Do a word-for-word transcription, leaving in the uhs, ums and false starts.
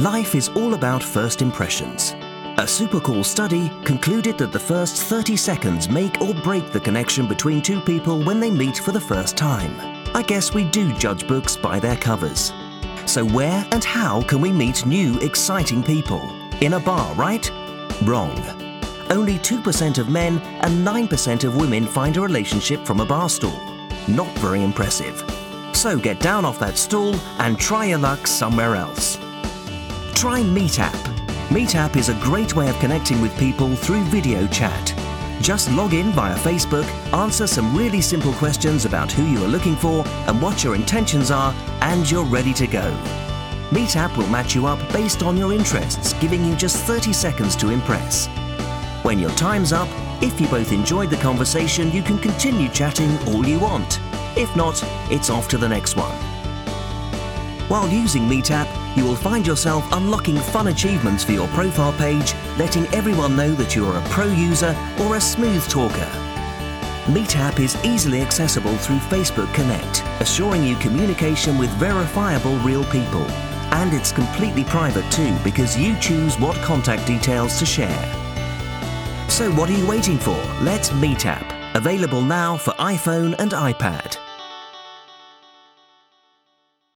Life is all about first impressions. A super cool study concluded that the first thirty seconds make or break the connection between two people when they meet for the first time. I guess we do judge books by their covers. So where and how can we meet new, exciting people? In a bar, right? Wrong. Only two percent of men and nine percent of women find a relationship from a bar stool. Not very impressive. So get down off that stool and try your luck somewhere else. Try Meetup. Meetup is a great way of connecting with people through video chat. Just log in via Facebook, answer some really simple questions about who you are looking for and what your intentions are, and you're ready to go. Meetup will match you up based on your interests, giving you just thirty seconds to impress. When your time's up, if you both enjoyed the conversation, you can continue chatting all you want. If not, it's off to the next one. While using Meetup, you will find yourself unlocking fun achievements for your profile page, letting everyone know that you are a pro user or a smooth talker. Meetup is easily accessible through Facebook Connect, assuring you communication with verifiable real people. And it's completely private too, because you choose what contact details to share. So what are you waiting for? Let's Meetup. Available now for iPhone and iPad.